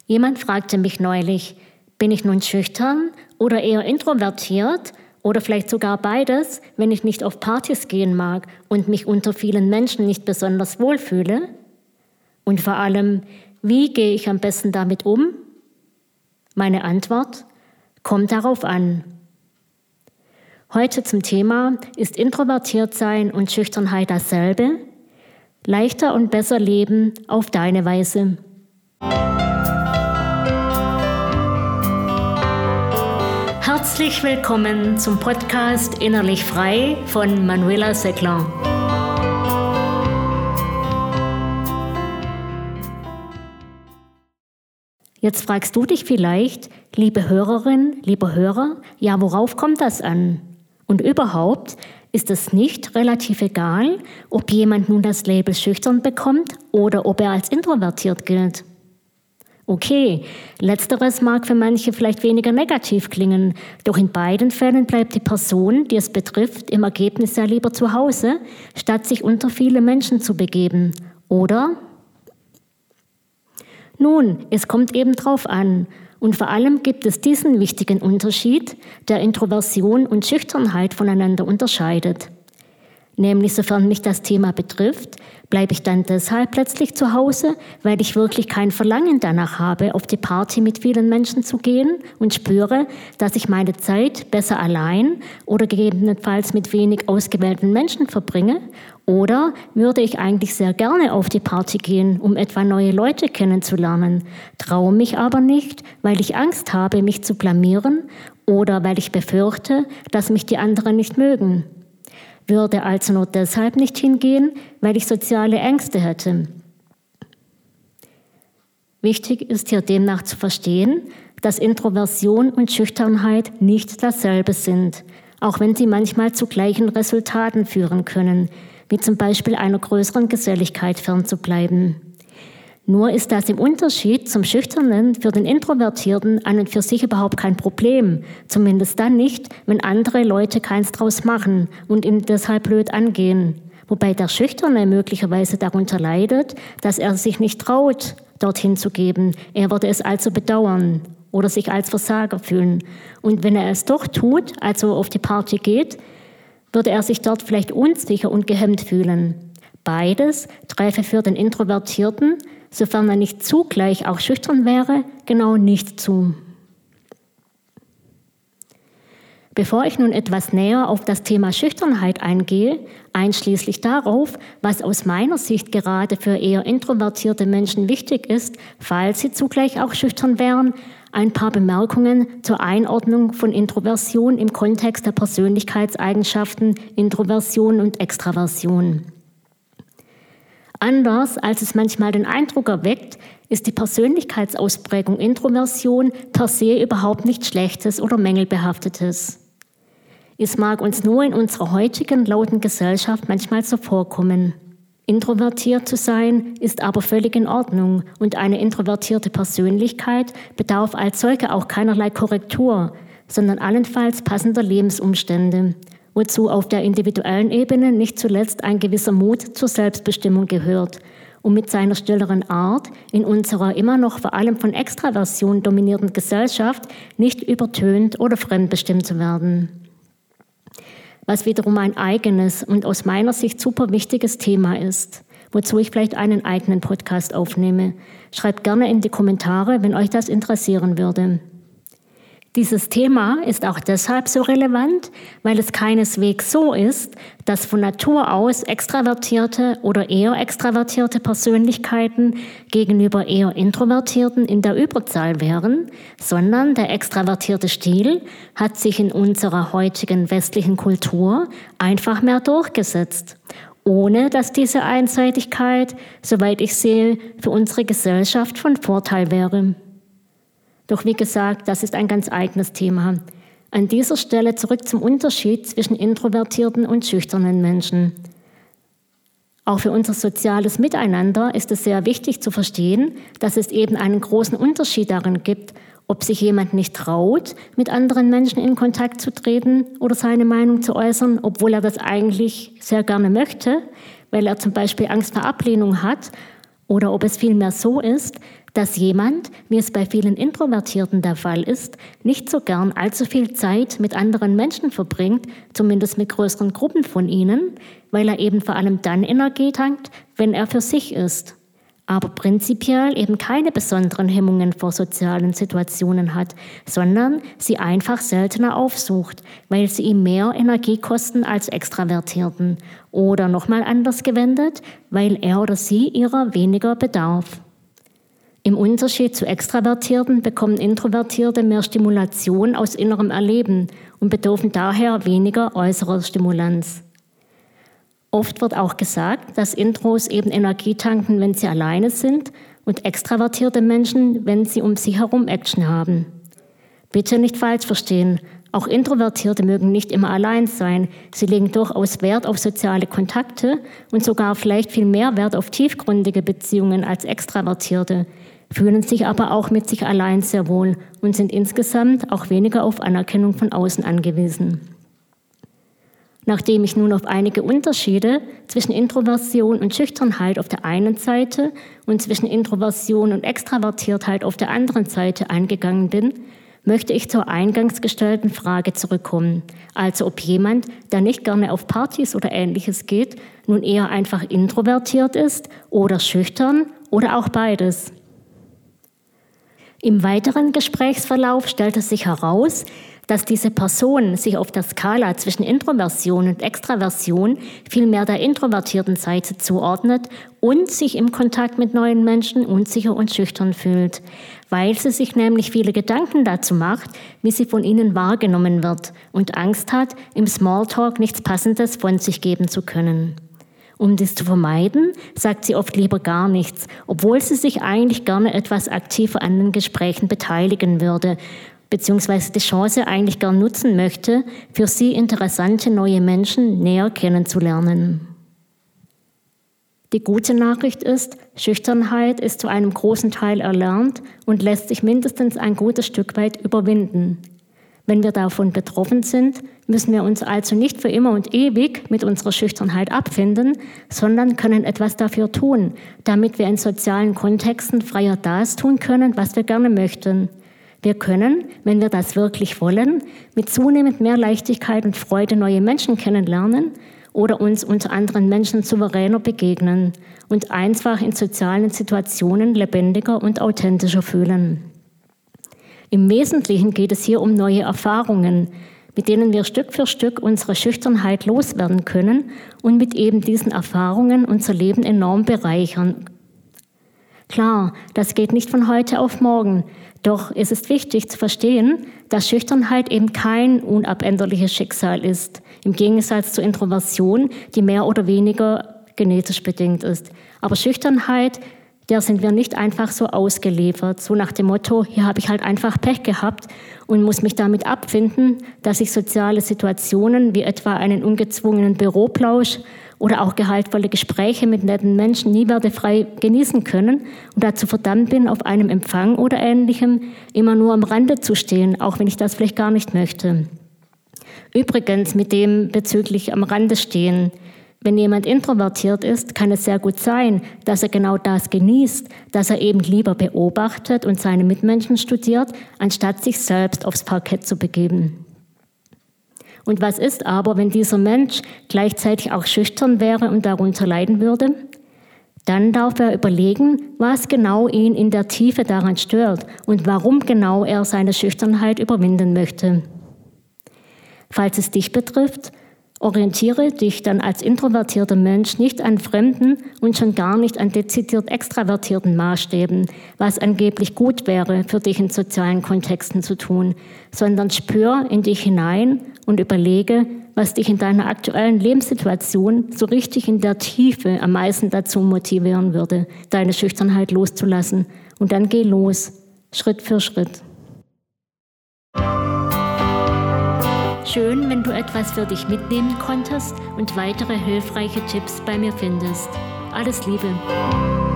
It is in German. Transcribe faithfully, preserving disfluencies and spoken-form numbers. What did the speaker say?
Jemand fragte mich neulich, bin ich nun schüchtern oder eher introvertiert oder vielleicht sogar beides, wenn ich nicht auf Partys gehen mag und mich unter vielen Menschen nicht besonders wohlfühle? Und vor allem, wie gehe ich am besten damit um? Meine Antwort: Kommt darauf an. Heute zum Thema: Ist introvertiert sein und Schüchternheit dasselbe? Leichter und besser leben auf deine Weise. Herzlich willkommen zum Podcast Innerlich Frei von Manuela Seckler. Jetzt fragst du dich vielleicht, liebe Hörerin, lieber Hörer, ja, worauf kommt das an? Und überhaupt, ist es nicht relativ egal, ob jemand nun das Label schüchtern bekommt oder ob er als introvertiert gilt? Okay, letzteres mag für manche vielleicht weniger negativ klingen, doch in beiden Fällen bleibt die Person, die es betrifft, im Ergebnis ja lieber zu Hause, statt sich unter viele Menschen zu begeben, oder? Nun, es kommt eben drauf an. Und vor allem gibt es diesen wichtigen Unterschied, der Introversion und Schüchternheit voneinander unterscheidet. Nämlich, sofern mich das Thema betrifft, bleibe ich dann deshalb plötzlich zu Hause, weil ich wirklich kein Verlangen danach habe, auf die Party mit vielen Menschen zu gehen und spüre, dass ich meine Zeit besser allein oder gegebenenfalls mit wenig ausgewählten Menschen verbringe? Oder würde ich eigentlich sehr gerne auf die Party gehen, um etwa neue Leute kennenzulernen, traue mich aber nicht, weil ich Angst habe, mich zu blamieren oder weil ich befürchte, dass mich die anderen nicht mögen? Würde also nur deshalb nicht hingehen, weil ich soziale Ängste hätte. Wichtig ist hier demnach zu verstehen, dass Introversion und Schüchternheit nicht dasselbe sind, auch wenn sie manchmal zu gleichen Resultaten führen können, wie zum Beispiel einer größeren Geselligkeit fernzubleiben. Nur ist das im Unterschied zum Schüchternen für den Introvertierten an und für sich überhaupt kein Problem, zumindest dann nicht, wenn andere Leute keins draus machen und ihn deshalb blöd angehen. Wobei der Schüchterne möglicherweise darunter leidet, dass er sich nicht traut, dorthin zu geben. Er würde es also bedauern oder sich als Versager fühlen. Und wenn er es doch tut, also auf die Party geht, würde er sich dort vielleicht unsicher und gehemmt fühlen. Beides träfe für den Introvertierten, sofern er nicht zugleich auch schüchtern wäre, genau nicht zu. Bevor ich nun etwas näher auf das Thema Schüchternheit eingehe, einschließlich darauf, was aus meiner Sicht gerade für eher introvertierte Menschen wichtig ist, falls sie zugleich auch schüchtern wären, ein paar Bemerkungen zur Einordnung von Introversion im Kontext der Persönlichkeitseigenschaften Introversion und Extraversion. Anders als es manchmal den Eindruck erweckt, ist die Persönlichkeitsausprägung Introversion per se überhaupt nichts Schlechtes oder Mängelbehaftetes. Es mag uns nur in unserer heutigen lauten Gesellschaft manchmal so vorkommen. Introvertiert zu sein ist aber völlig in Ordnung und eine introvertierte Persönlichkeit bedarf als solche auch keinerlei Korrektur, sondern allenfalls passender Lebensumstände, wozu auf der individuellen Ebene nicht zuletzt ein gewisser Mut zur Selbstbestimmung gehört, um mit seiner stilleren Art in unserer immer noch vor allem von Extraversion dominierten Gesellschaft nicht übertönt oder fremdbestimmt zu werden. Was wiederum ein eigenes und aus meiner Sicht super wichtiges Thema ist, wozu ich vielleicht einen eigenen Podcast aufnehme. Schreibt gerne in die Kommentare, wenn euch das interessieren würde. Dieses Thema ist auch deshalb so relevant, weil es keineswegs so ist, dass von Natur aus extravertierte oder eher extravertierte Persönlichkeiten gegenüber eher introvertierten in der Überzahl wären, sondern der extravertierte Stil hat sich in unserer heutigen westlichen Kultur einfach mehr durchgesetzt, ohne dass diese Einseitigkeit, soweit ich sehe, für unsere Gesellschaft von Vorteil wäre. Doch wie gesagt, das ist ein ganz eigenes Thema. An dieser Stelle zurück zum Unterschied zwischen introvertierten und schüchternen Menschen. Auch für unser soziales Miteinander ist es sehr wichtig zu verstehen, dass es eben einen großen Unterschied darin gibt, ob sich jemand nicht traut, mit anderen Menschen in Kontakt zu treten oder seine Meinung zu äußern, obwohl er das eigentlich sehr gerne möchte, weil er zum Beispiel Angst vor Ablehnung hat, oder ob es vielmehr so ist, dass jemand, wie es bei vielen Introvertierten der Fall ist, nicht so gern allzu viel Zeit mit anderen Menschen verbringt, zumindest mit größeren Gruppen von ihnen, weil er eben vor allem dann Energie tankt, wenn er für sich ist. Aber prinzipiell eben keine besonderen Hemmungen vor sozialen Situationen hat, sondern sie einfach seltener aufsucht, weil sie ihm mehr Energie kosten als Extravertierten. Oder nochmal anders gewendet, weil er oder sie ihrer weniger bedarf. Im Unterschied zu Extravertierten bekommen Introvertierte mehr Stimulation aus innerem Erleben und bedürfen daher weniger äußerer Stimulanz. Oft wird auch gesagt, dass Intros eben Energie tanken, wenn sie alleine sind und extravertierte Menschen, wenn sie um sie herum Action haben. Bitte nicht falsch verstehen, auch Introvertierte mögen nicht immer allein sein. Sie legen durchaus Wert auf soziale Kontakte und sogar vielleicht viel mehr Wert auf tiefgründige Beziehungen als Extravertierte, fühlen sich aber auch mit sich allein sehr wohl und sind insgesamt auch weniger auf Anerkennung von außen angewiesen. Nachdem ich nun auf einige Unterschiede zwischen Introversion und Schüchternheit auf der einen Seite und zwischen Introversion und Extravertiertheit auf der anderen Seite eingegangen bin, möchte ich zur eingangs gestellten Frage zurückkommen. Also ob jemand, der nicht gerne auf Partys oder Ähnliches geht, nun eher einfach introvertiert ist oder schüchtern oder auch beides. Im weiteren Gesprächsverlauf stellte sich heraus, dass diese Person sich auf der Skala zwischen Introversion und Extraversion viel mehr der introvertierten Seite zuordnet und sich im Kontakt mit neuen Menschen unsicher und schüchtern fühlt, weil sie sich nämlich viele Gedanken dazu macht, wie sie von ihnen wahrgenommen wird und Angst hat, im Smalltalk nichts Passendes von sich geben zu können. Um dies zu vermeiden, sagt sie oft lieber gar nichts, obwohl sie sich eigentlich gerne etwas aktiver an den Gesprächen beteiligen würde, beziehungsweise die Chance eigentlich gern nutzen möchte, für sie interessante neue Menschen näher kennenzulernen. Die gute Nachricht ist, Schüchternheit ist zu einem großen Teil erlernt und lässt sich mindestens ein gutes Stück weit überwinden. Wenn wir davon betroffen sind, müssen wir uns also nicht für immer und ewig mit unserer Schüchternheit abfinden, sondern können etwas dafür tun, damit wir in sozialen Kontexten freier das tun können, was wir gerne möchten. Wir können, wenn wir das wirklich wollen, mit zunehmend mehr Leichtigkeit und Freude neue Menschen kennenlernen oder uns unter anderen Menschen souveräner begegnen und einfach in sozialen Situationen lebendiger und authentischer fühlen. Im Wesentlichen geht es hier um neue Erfahrungen, mit denen wir Stück für Stück unsere Schüchternheit loswerden können und mit eben diesen Erfahrungen unser Leben enorm bereichern. Klar, das geht nicht von heute auf morgen, doch es ist wichtig zu verstehen, dass Schüchternheit eben kein unabänderliches Schicksal ist, im Gegensatz zur Introversion, die mehr oder weniger genetisch bedingt ist. Aber Schüchternheit, der sind wir nicht einfach so ausgeliefert, so nach dem Motto, hier habe ich halt einfach Pech gehabt und muss mich damit abfinden, dass ich soziale Situationen wie etwa einen ungezwungenen Büroplausch oder auch gehaltvolle Gespräche mit netten Menschen nie werde frei genießen können und dazu verdammt bin, auf einem Empfang oder Ähnlichem immer nur am Rande zu stehen, auch wenn ich das vielleicht gar nicht möchte. Übrigens mit dem bezüglich am Rande stehen. Wenn jemand introvertiert ist, kann es sehr gut sein, dass er genau das genießt, dass er eben lieber beobachtet und seine Mitmenschen studiert, anstatt sich selbst aufs Parkett zu begeben. Und was ist aber, wenn dieser Mensch gleichzeitig auch schüchtern wäre und darunter leiden würde? Dann darf er überlegen, was genau ihn in der Tiefe daran stört und warum genau er seine Schüchternheit überwinden möchte. Falls es dich betrifft, orientiere dich dann als introvertierter Mensch nicht an fremden und schon gar nicht an dezidiert extravertierten Maßstäben, was angeblich gut wäre, für dich in sozialen Kontexten zu tun, sondern spür in dich hinein und überlege, was dich in deiner aktuellen Lebenssituation so richtig in der Tiefe am meisten dazu motivieren würde, deine Schüchternheit loszulassen. Und dann geh los, Schritt für Schritt. Schön, wenn du etwas für dich mitnehmen konntest und weitere hilfreiche Tipps bei mir findest. Alles Liebe!